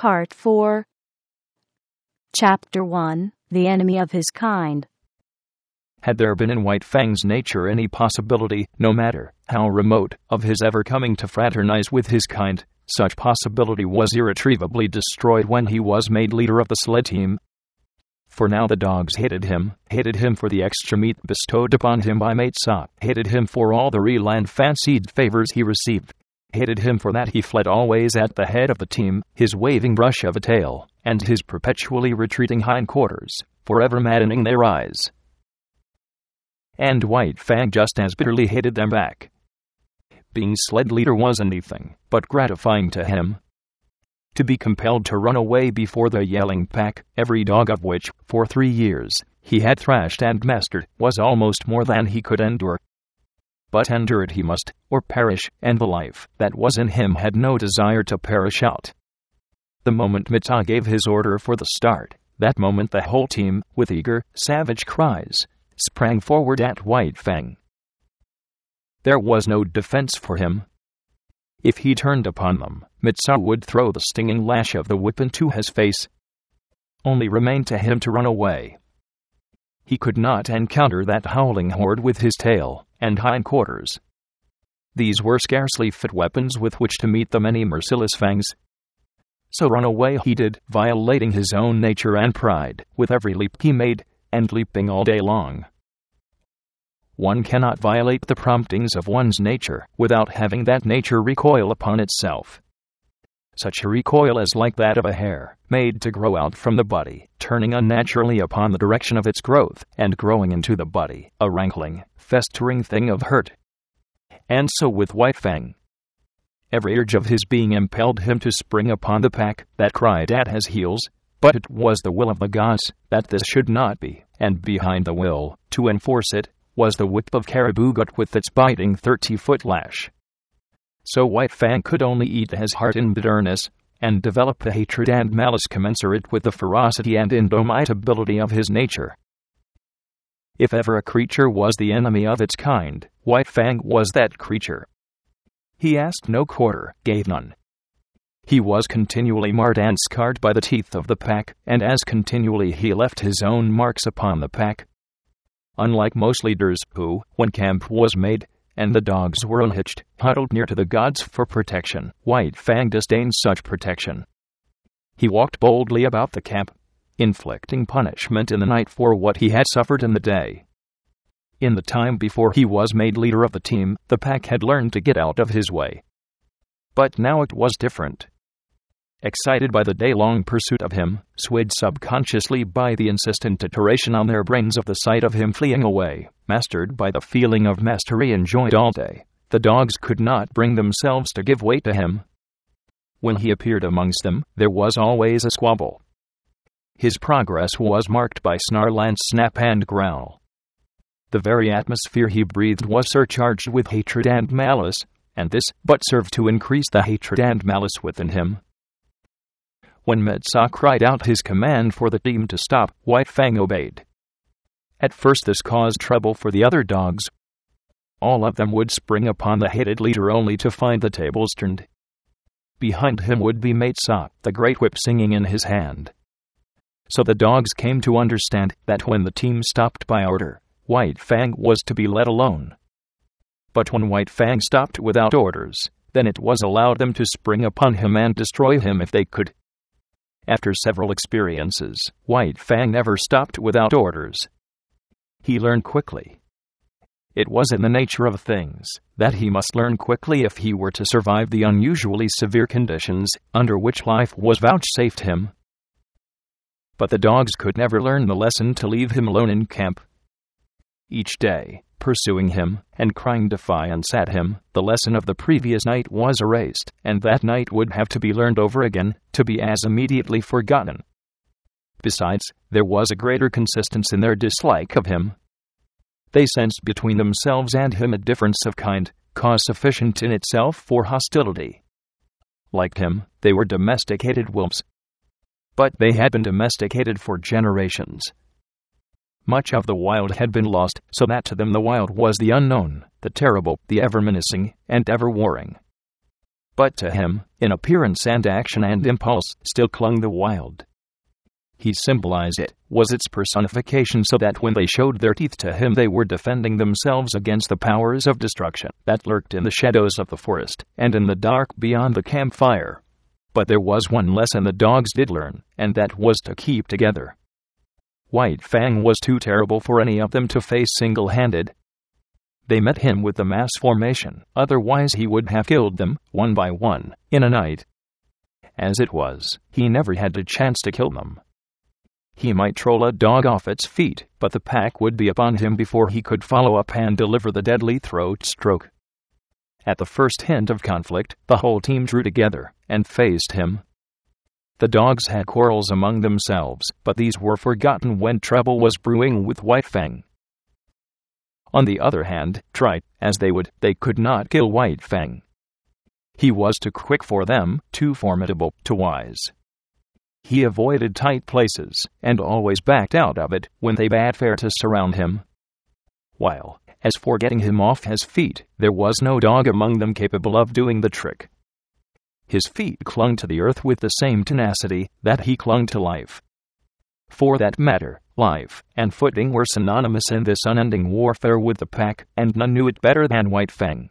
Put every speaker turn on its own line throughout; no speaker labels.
Part 4. Chapter 1. The Enemy of His Kind.
Had there been in White Fang's nature any possibility, no matter how remote, of his ever coming to fraternize with his kind, such possibility was irretrievably destroyed when he was made leader of the sled team. For now the dogs hated him for the extra meat bestowed upon him by Mate Sa, hated him for all the real and fancied favors he received, hated him for that he fled always at the head of the team, his waving brush of a tail, and his perpetually retreating hindquarters, forever maddening their eyes. And White Fang just as bitterly hated them back. Being sled leader was anything but gratifying to him. To be compelled to run away before the yelling pack, every dog of which, for 3 years, he had thrashed and mastered, was almost more than he could endure. But endure it he must, or perish, and the life that was in him had no desire to perish out. The moment Mate Sa gave his order for the start, that moment the whole team, with eager, savage cries, sprang forward at White Fang. There was no defense for him. If he turned upon them, Mate Sa would throw the stinging lash of the whip into his face. Only remained to him to run away. He could not encounter that howling horde with his tail and hindquarters. These were scarcely fit weapons with which to meet the many merciless fangs. So run away he did, violating his own nature and pride with every leap he made, and leaping all day long. One cannot violate the promptings of one's nature without having that nature recoil upon itself. Such a recoil is like that of a hair, made to grow out from the body, turning unnaturally upon the direction of its growth, and growing into the body, a rankling, festering thing of hurt. And so with White Fang. Every urge of his being impelled him to spring upon the pack that cried at his heels, but it was the will of the gods that this should not be, and behind the will, to enforce it, was the whip of caribou gut with its biting 30-foot lash. So White Fang could only eat his heart in bitterness, and develop the hatred and malice commensurate with the ferocity and indomitability of his nature. If ever a creature was the enemy of its kind, White Fang was that creature. He asked no quarter, gave none. He was continually marred and scarred by the teeth of the pack, and as continually he left his own marks upon the pack. Unlike most leaders who, when camp was made, and the dogs were unhitched, huddled near to the gods for protection, White Fang disdained such protection. He walked boldly about the camp, inflicting punishment in the night for what he had suffered in the day. In the time before he was made leader of the team, the pack had learned to get out of his way. But now it was different. Excited by the day-long pursuit of him, swayed subconsciously by the insistent iteration on their brains of the sight of him fleeing away, mastered by the feeling of mastery enjoyed all day, the dogs could not bring themselves to give way to him. When he appeared amongst them, there was always a squabble. His progress was marked by snarl and snap and growl. The very atmosphere he breathed was surcharged with hatred and malice, and this but served to increase the hatred and malice within him. When Mate Sa cried out his command for the team to stop, White Fang obeyed. At first this caused trouble for the other dogs. All of them would spring upon the hated leader only to find the tables turned. Behind him would be Mate Sa, the great whip singing in his hand. So the dogs came to understand that when the team stopped by order, White Fang was to be let alone. But when White Fang stopped without orders, then it was allowed them to spring upon him and destroy him if they could. After several experiences, White Fang never stopped without orders. He learned quickly. It was in the nature of things that he must learn quickly if he were to survive the unusually severe conditions under which life was vouchsafed him. But the dogs could never learn the lesson to leave him alone in camp. Each day, pursuing him and crying defiance at him, the lesson of the previous night was erased, and that night would have to be learned over again, to be as immediately forgotten. Besides, there was a greater consistence in their dislike of him. They sensed between themselves and him a difference of kind, cause sufficient in itself for hostility. Like him, they were domesticated wolves. But they had been domesticated for generations. Much of the wild had been lost, so that to them the wild was the unknown, the terrible, the ever-menacing, and ever-warring. But to him, in appearance and action and impulse, still clung the wild. He symbolized it, was its personification, so that when they showed their teeth to him they were defending themselves against the powers of destruction that lurked in the shadows of the forest and in the dark beyond the campfire. But there was one lesson the dogs did learn, and that was to keep together. White Fang was too terrible for any of them to face single-handed. They met him with the mass formation, otherwise he would have killed them, one by one, in a night. As it was, he never had a chance to kill them. He might troll a dog off its feet, but the pack would be upon him before he could follow up and deliver the deadly throat stroke. At the first hint of conflict, the whole team drew together and faced him. The dogs had quarrels among themselves, but these were forgotten when trouble was brewing with White Fang. On the other hand, try as they would, they could not kill White Fang. He was too quick for them, too formidable, too wise. He avoided tight places, and always backed out of it when they bade fair to surround him. While, as for getting him off his feet, there was no dog among them capable of doing the trick. His feet clung to the earth with the same tenacity that he clung to life. For that matter, life and footing were synonymous in this unending warfare with the pack, and none knew it better than White Fang.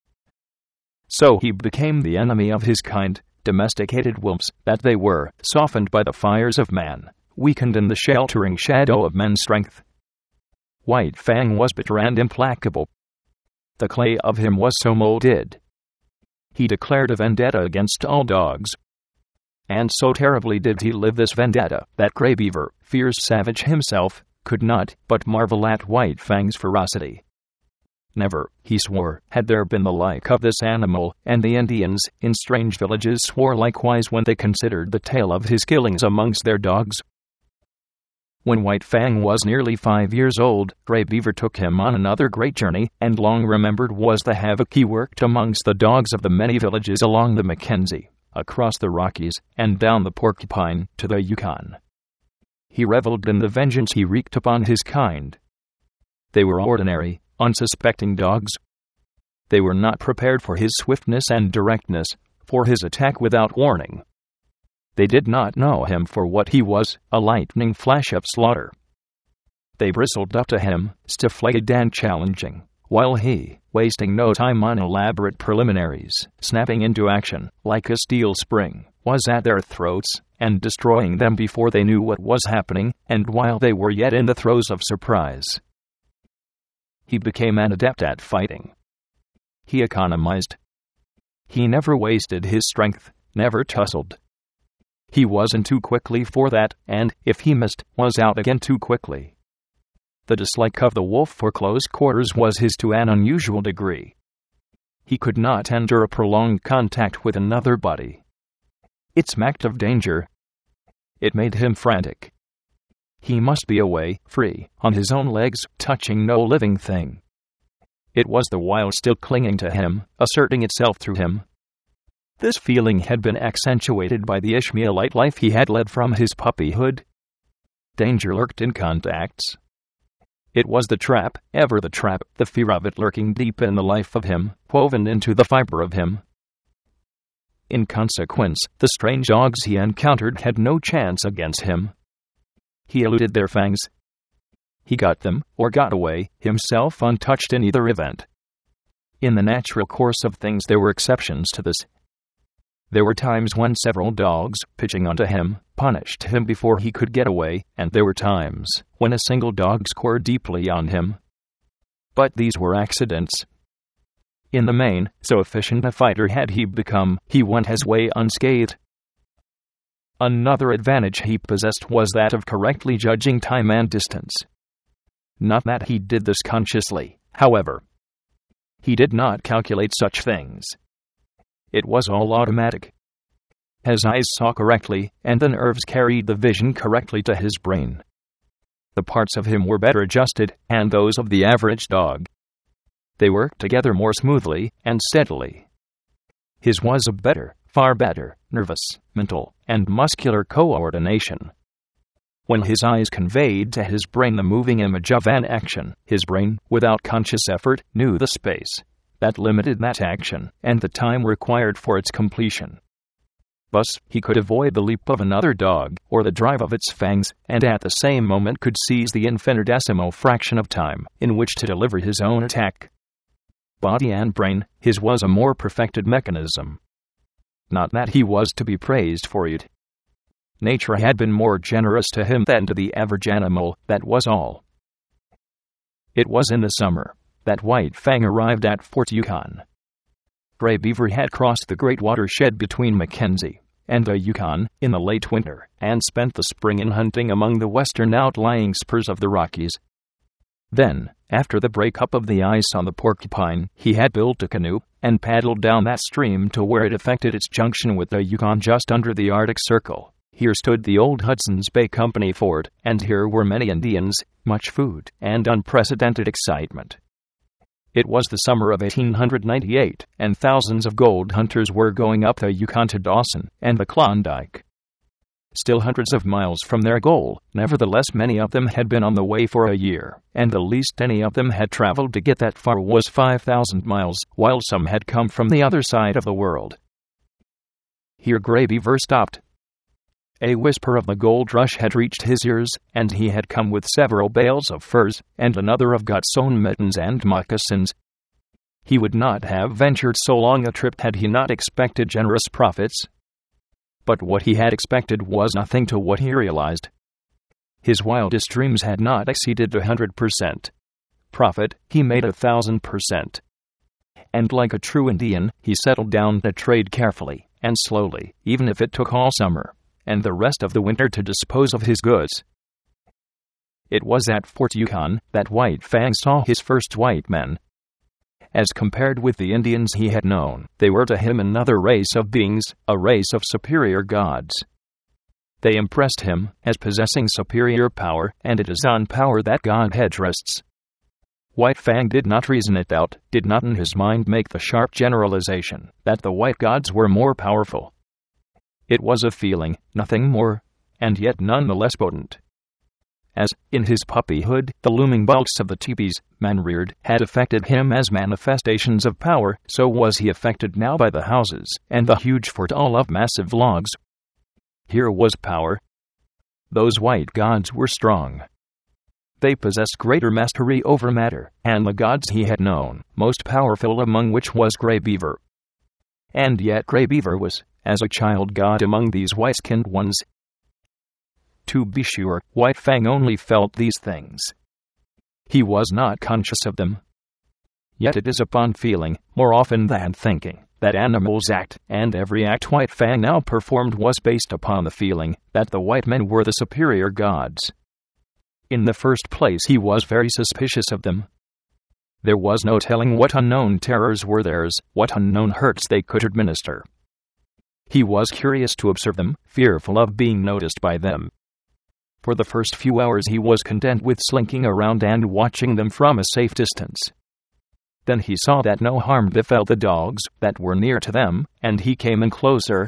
So he became the enemy of his kind, domesticated wolves that they were, softened by the fires of man, weakened in the sheltering shadow of men's strength. White Fang was bitter and implacable. The clay of him was so molded. He declared a vendetta against all dogs. And so terribly did he live this vendetta that Grey Beaver, fierce savage himself, could not but marvel at White Fang's ferocity. Never, he swore, had there been the like of this animal, and the Indians in strange villages swore likewise when they considered the tale of his killings amongst their dogs. When White Fang was nearly 5 years old, Grey Beaver took him on another great journey, and long remembered was the havoc he worked amongst the dogs of the many villages along the Mackenzie, across the Rockies, and down the Porcupine to the Yukon. He reveled in the vengeance he wreaked upon his kind. They were ordinary, unsuspecting dogs. They were not prepared for his swiftness and directness, for his attack without warning. They did not know him for what he was, a lightning flash of slaughter. They bristled up to him, stiff-legged and challenging, while he, wasting no time on elaborate preliminaries, snapping into action, like a steel spring, was at their throats, and destroying them before they knew what was happening, and while they were yet in the throes of surprise. He became an adept at fighting. He economized. He never wasted his strength, never tussled. He wasn't too quickly for that, and, if he missed, was out again too quickly. The dislike of the wolf for close quarters was his to an unusual degree. He could not endure a prolonged contact with another body. It smacked of danger. It made him frantic. He must be away, free, on his own legs, touching no living thing. It was the wild still clinging to him, asserting itself through him. This feeling had been accentuated by the Ishmaelite life he had led from his puppyhood. Danger lurked in contacts. It was the trap, ever the trap, the fear of it lurking deep in the life of him, woven into the fiber of him. In consequence, the strange dogs he encountered had no chance against him. He eluded their fangs. He got them, or got away, himself untouched in either event. In the natural course of things there were exceptions to this. There were times when several dogs, pitching onto him, punished him before he could get away, and there were times when a single dog scored deeply on him. But these were accidents. In the main, so efficient a fighter had he become, he went his way unscathed. Another advantage he possessed was that of correctly judging time and distance. Not that he did this consciously, however. He did not calculate such things. It was all automatic. His eyes saw correctly, and the nerves carried the vision correctly to his brain. The parts of him were better adjusted, and those of the average dog. They worked together more smoothly and steadily. His was a better, far better, nervous, mental, and muscular coordination. When his eyes conveyed to his brain the moving image of an action, his brain, without conscious effort, knew the space that limited that action and the time required for its completion. Thus, he could avoid the leap of another dog or the drive of its fangs, and at the same moment could seize the infinitesimal fraction of time in which to deliver his own attack. Body and brain, his was a more perfected mechanism. Not that he was to be praised for it. Nature had been more generous to him than to the average animal, that was all. It was in the summer that White Fang arrived at Fort Yukon. Grey Beaver had crossed the great watershed between Mackenzie and the Yukon in the late winter, and spent the spring in hunting among the western outlying spurs of the Rockies. Then, after the breakup of the ice on the Porcupine, he had built a canoe and paddled down that stream to where it effected its junction with the Yukon just under the Arctic Circle. Here stood the old Hudson's Bay Company fort, and here were many Indians, much food, and unprecedented excitement. It was the summer of 1898, and thousands of gold hunters were going up the Yukon to Dawson and the Klondike. Still hundreds of miles from their goal, nevertheless many of them had been on the way for a year, and the least any of them had traveled to get that far was 5,000 miles, while some had come from the other side of the world. Here Grey Beaver stopped. A whisper of the gold rush had reached his ears, and he had come with several bales of furs, and another of gut-sewn mittens and moccasins. He would not have ventured so long a trip had he not expected generous profits. But what he had expected was nothing to what he realized. His wildest dreams had not exceeded 100%. Profit, he made 1,000%. And like a true Indian, he settled down to trade carefully and slowly, even if it took all summer and the rest of the winter to dispose of his goods. It was at Fort Yukon that White Fang saw his first white men. As compared with the Indians he had known, they were to him another race of beings, a race of superior gods. They impressed him as possessing superior power, and it is on power that Godhead rests. White Fang did not reason it out, did not in his mind make the sharp generalization that the white gods were more powerful. It was a feeling, nothing more, and yet none the less potent. As, in his puppyhood, the looming bulks of the teepees, man-reared, had affected him as manifestations of power, so was he affected now by the houses and the huge fort all of massive logs. Here was power. Those white gods were strong. They possessed greater mastery over matter, and the gods he had known, most powerful among which was Grey Beaver. And yet Grey Beaver was, as a child god among these white-skinned ones. To be sure, White Fang only felt these things. He was not conscious of them. Yet it is upon feeling, more often than thinking, that animals act, and every act White Fang now performed was based upon the feeling that the white men were the superior gods. In the first place, he was very suspicious of them. There was no telling what unknown terrors were theirs, what unknown hurts they could administer. He was curious to observe them, fearful of being noticed by them. For the first few hours he was content with slinking around and watching them from a safe distance. Then he saw that no harm befell the dogs that were near to them, and he came in closer.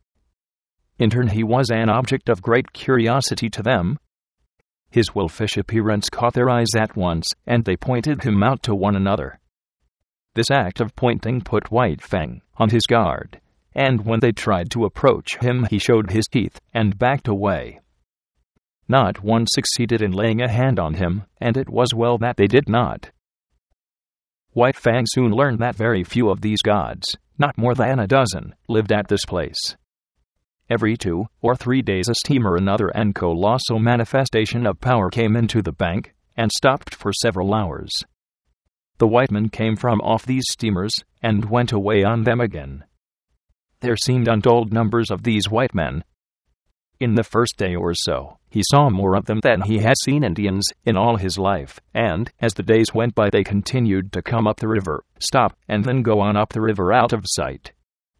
In turn he was an object of great curiosity to them. His wolfish appearance caught their eyes at once, and they pointed him out to one another. This act of pointing put White Fang on his guard, and when they tried to approach him he showed his teeth and backed away. Not one succeeded in laying a hand on him, and it was well that they did not. White Fang soon learned that very few of these gods, not more than a dozen, lived at this place. Every 2 or 3 days a steamer, another and colossal manifestation of power, came into the bank and stopped for several hours. The white men came from off these steamers and went away on them again. There seemed untold numbers of these white men. In the first day or so, he saw more of them than he had seen Indians in all his life, and, as the days went by, they continued to come up the river, stop, and then go on up the river out of sight.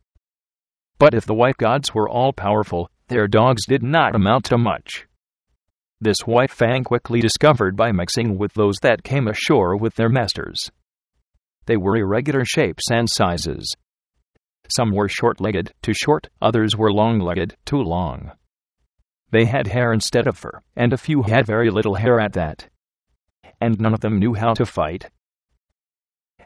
But if the white gods were all-powerful, their dogs did not amount to much. This White Fang quickly discovered by mixing with those that came ashore with their masters. They were irregular shapes and sizes. Some were short-legged, too short, others were long-legged, too long. They had hair instead of fur, and a few had very little hair at that. And none of them knew how to fight.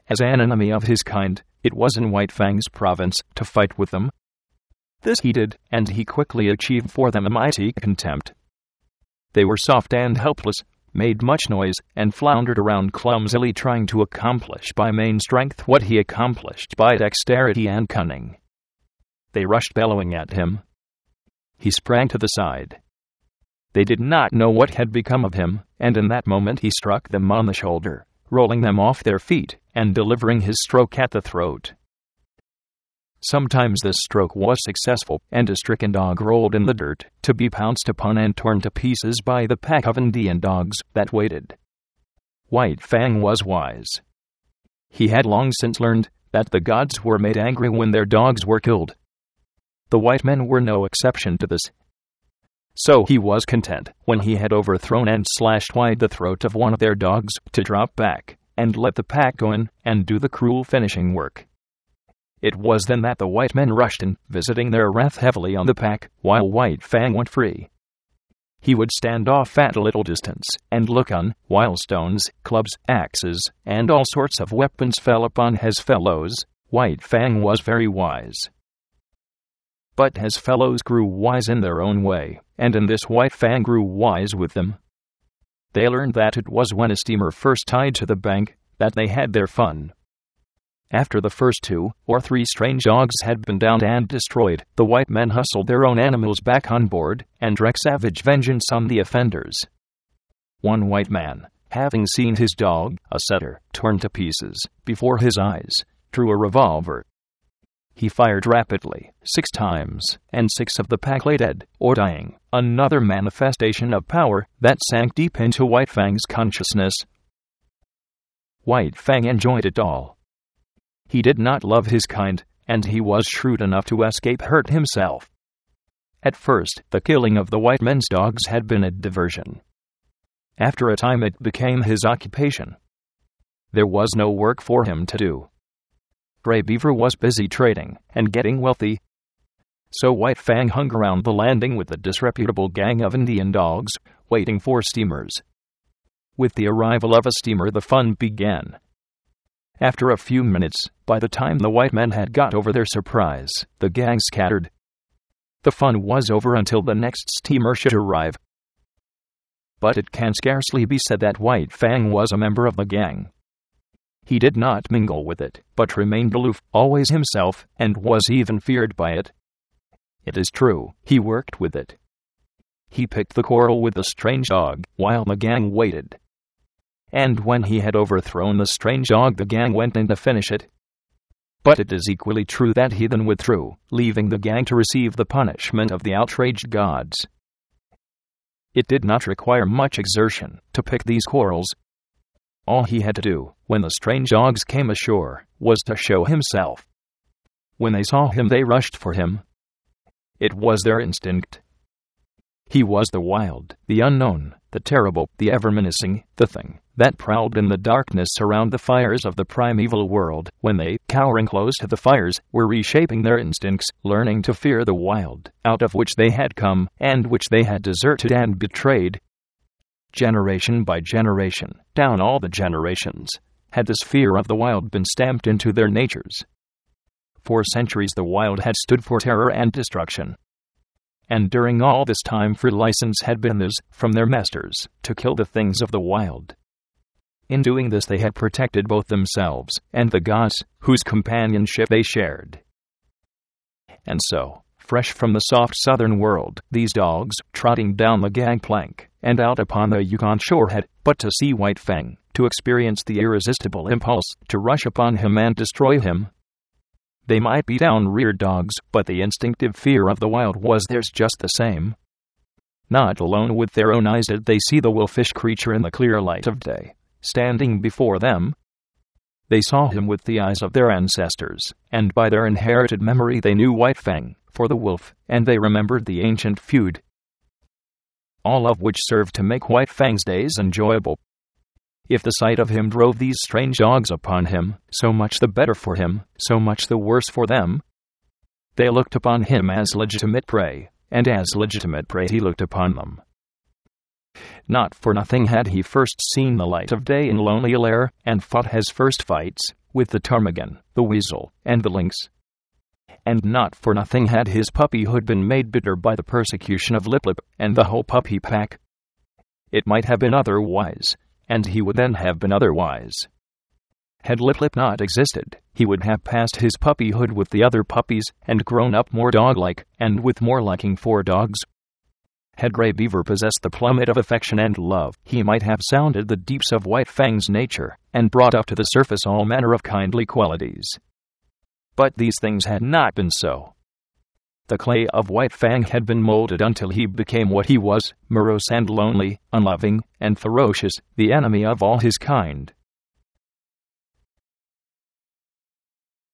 as an enemy of his kind, it was in White Fang's province to fight with them. This he did, and he quickly achieved for them a mighty contempt. They were soft and helpless, made much noise, and floundered around clumsily trying to accomplish by main strength what he accomplished by dexterity and cunning. They rushed bellowing at him. He sprang to the side. They did not know what had become of him, and in that moment he struck them on the shoulder, rolling them off their feet, and delivering his stroke at the throat. Sometimes this stroke was successful, and a stricken dog rolled in the dirt, to be pounced upon and torn to pieces by the pack of Indian dogs that waited. White Fang was wise. He had long since learned that the gods were made angry when their dogs were killed. The white men were no exception to this. So he was content, when he had overthrown and slashed wide the throat of one of their dogs, to drop back, and let the pack go in, and do the cruel finishing work. It was then that the white men rushed in, visiting their wrath heavily on the pack, while White Fang went free. He would stand off at a little distance, and look on, while stones, clubs, axes, and all sorts of weapons fell upon his fellows. White Fang was very wise. But his fellows grew wise in their own way, and in this White Fang grew wise with them. They learned that it was when a steamer first tied to the bank that they had their fun. After the first 2 or 3 strange dogs had been downed and destroyed, the white men hustled their own animals back on board, and wreaked savage vengeance on the offenders. One white man, having seen his dog, a setter, torn to pieces, before his eyes, drew a revolver. He fired rapidly, 6 times, and 6 of the pack lay dead, or dying, another manifestation of power that sank deep into White Fang's consciousness. White Fang enjoyed it all. He did not love his kind, and he was shrewd enough to escape hurt himself. At first, the killing of the white men's dogs had been a diversion. After a time it became his occupation. There was no work for him to do. Grey Beaver was busy trading and getting wealthy. So White Fang hung around the landing with a disreputable gang of Indian dogs, waiting for steamers. With the arrival of a steamer the fun began. After a few minutes, by the time the white men had got over their surprise, the gang scattered. The fun was over until the next steamer should arrive. But it can scarcely be said that White Fang was a member of the gang. He did not mingle with it, but remained aloof, always himself, and was even feared by it. It is true, he worked with it. He picked the quarrel with the strange dog, while the gang waited. And when he had overthrown the strange dog the gang went in to finish it. But it is equally true that he then withdrew, leaving the gang to receive the punishment of the outraged gods. It did not require much exertion to pick these quarrels. All he had to do, when the strange dogs came ashore, was to show himself. When they saw him they rushed for him. It was their instinct. He was the wild, the unknown, the terrible, the ever-menacing, the thing that prowled in the darkness around the fires of the primeval world, when they, cowering close to the fires, were reshaping their instincts, learning to fear the wild, out of which they had come, and which they had deserted and betrayed. Generation by generation, down all the generations, had this fear of the wild been stamped into their natures. For centuries the wild had stood for terror and destruction. And during all this time free license had been theirs, from their masters, to kill the things of the wild. In doing this they had protected both themselves and the gods, whose companionship they shared. And so, fresh from the soft southern world, these dogs, trotting down the gangplank and out upon the Yukon shore, had but to see White Fang, to experience the irresistible impulse to rush upon him and destroy him. They might be down-reared dogs, but the instinctive fear of the wild was theirs just the same. Not alone with their own eyes did they see the wolfish creature in the clear light of day, standing before them. They saw him with the eyes of their ancestors, and by their inherited memory they knew White Fang for the wolf, and they remembered the ancient feud. All of which served to make White Fang's days enjoyable. If the sight of him drove these strange dogs upon him, so much the better for him, so much the worse for them. They looked upon him as legitimate prey, and as legitimate prey he looked upon them. Not for nothing had he first seen the light of day in Lonely Lair, and fought his first fights with the ptarmigan, the weasel, and the lynx. And not for nothing had his puppyhood been made bitter by the persecution of Lip Lip and the whole puppy pack. It might have been otherwise, and he would then have been otherwise. Had Lip Lip not existed, he would have passed his puppyhood with the other puppies and grown up more dog-like and with more liking for dogs. Had Grey Beaver possessed the plummet of affection and love, he might have sounded the deeps of White Fang's nature and brought up to the surface all manner of kindly qualities. But these things had not been so. The clay of White Fang had been molded until he became what he was, morose and lonely, unloving and ferocious, the enemy of all his kind.